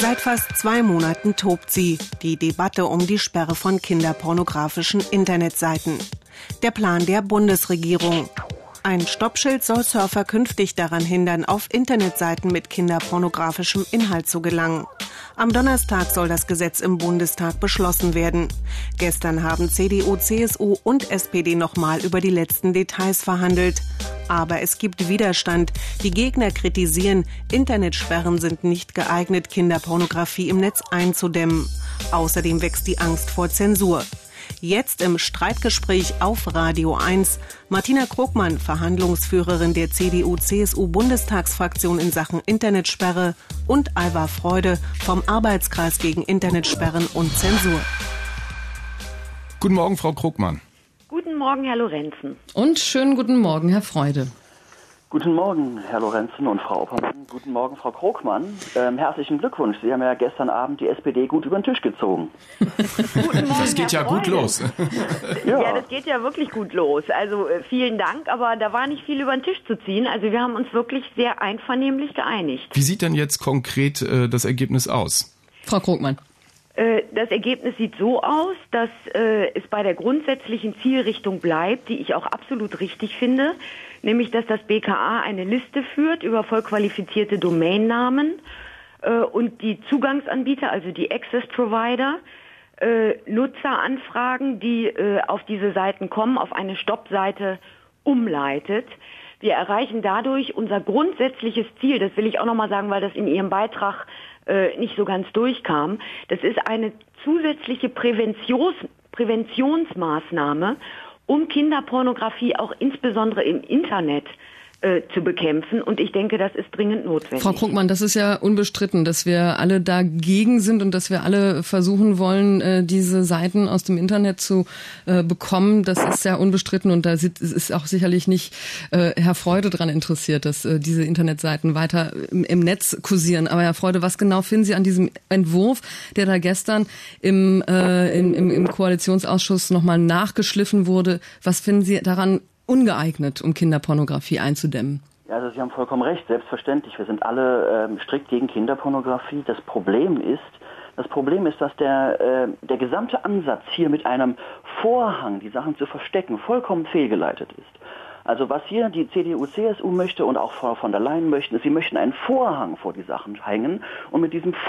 Seit fast 2 Monaten tobt sie, die Debatte um die Sperre von kinderpornografischen Internetseiten. Der Plan der Bundesregierung. Ein Stoppschild soll Surfer künftig daran hindern, auf Internetseiten mit kinderpornografischem Inhalt zu gelangen. Am Donnerstag soll das Gesetz im Bundestag beschlossen werden. Gestern haben CDU, CSU und SPD nochmal über die letzten Details verhandelt. Aber es gibt Widerstand. Die Gegner kritisieren, Internetsperren sind nicht geeignet, Kinderpornografie im Netz einzudämmen. Außerdem wächst die Angst vor Zensur. Jetzt im Streitgespräch auf Radio 1 Martina Krogmann, Verhandlungsführerin der CDU-CSU-Bundestagsfraktion in Sachen Internetsperre, und Alva Freude vom Arbeitskreis gegen Internetsperren und Zensur. Guten Morgen, Frau Krogmann. Guten Morgen, Herr Lorenzen. Und schönen guten Morgen, Herr Freude. Guten Morgen, Herr Lorenzen und Frau Oppermann. Guten Morgen, Frau Krogmann. Herzlichen Glückwunsch. Sie haben ja gestern Abend die SPD gut über den Tisch gezogen. Guten Morgen, das geht ja gut los. Ja, das geht ja wirklich gut los. Also vielen Dank, aber da war nicht viel über den Tisch zu ziehen. Also wir haben uns wirklich sehr einvernehmlich geeinigt. Wie sieht denn jetzt konkret das Ergebnis aus? Frau Krogmann. Das Ergebnis sieht so aus, dass es bei der grundsätzlichen Zielrichtung bleibt, die ich auch absolut richtig finde, nämlich dass das BKA eine Liste führt über voll qualifizierte Domainnamen und die Zugangsanbieter, also die Access Provider, Nutzeranfragen, die auf diese Seiten kommen, auf eine Stoppseite umleitet. Wir erreichen dadurch unser grundsätzliches Ziel, das will ich auch nochmal sagen, weil das in Ihrem Beitrag nicht so ganz durchkam. Das ist eine zusätzliche Präventionsmaßnahme, um Kinderpornografie auch insbesondere im Internet zu bekämpfen. Und ich denke, das ist dringend notwendig. Frau Krogmann, das ist ja unbestritten, dass wir alle dagegen sind und dass wir alle versuchen wollen, diese Seiten aus dem Internet zu bekommen. Das ist ja unbestritten und da ist auch sicherlich nicht Herr Freude daran interessiert, dass diese Internetseiten weiter im Netz kursieren. Aber Herr Freude, was genau finden Sie an diesem Entwurf, der da gestern im Koalitionsausschuss nochmal nachgeschliffen wurde? Was finden Sie daran ungeeignet, um Kinderpornografie einzudämmen? Ja, also Sie haben vollkommen recht, selbstverständlich. Wir sind alle strikt gegen Kinderpornografie. Das Problem ist, dass der gesamte Ansatz hier mit einem Vorhang, die Sachen zu verstecken, vollkommen fehlgeleitet ist. Also was hier die CDU, CSU möchte und auch Frau von der Leyen möchten, ist, sie möchten einen Vorhang vor die Sachen hängen und mit diesem